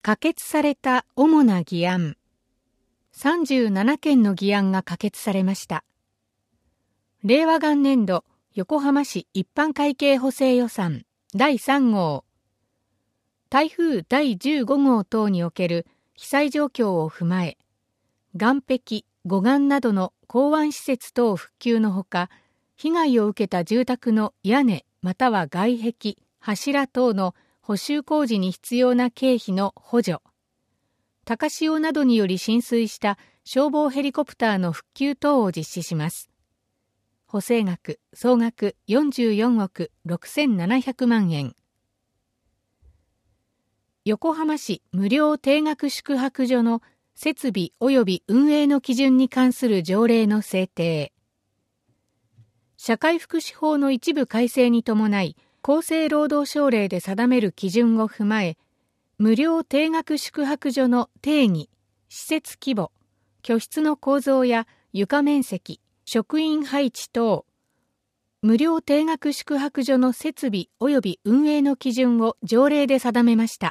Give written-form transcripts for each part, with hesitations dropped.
可決された主な議案。37件の議案が可決されました。令和元年度横浜市一般会計補正予算第3号。台風第15号等における被災状況を踏まえ、岸壁、護岸などの港湾施設等復旧のほか、被害を受けた住宅の屋根または外壁、柱等の補修工事に必要な経費の補助、高潮などにより浸水した消防ヘリコプターの復旧等を実施します。補正額総額44億6700万円。横浜市無料定額宿泊所の設備及び運営の基準に関する条例の制定。社会福祉法の一部改正に伴い、厚生労働省令で定める基準を踏まえ、無料定額宿泊所の定義、施設規模、居室の構造や床面積、職員配置等、無料定額宿泊所の設備及び運営の基準を条例で定めました。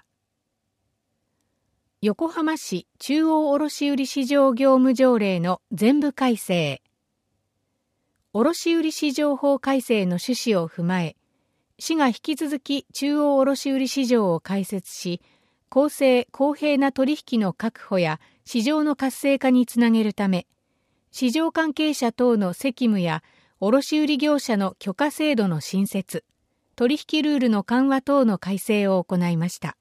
横浜市中央卸売市場業務条例の全部改正。卸売市場法改正の趣旨を踏まえ、市が引き続き中央卸売市場を開設し、公正公平な取引の確保や市場の活性化につなげるため、市場関係者等の責務や卸売業者の許可制度の新設、取引ルールの緩和等の改正を行いました。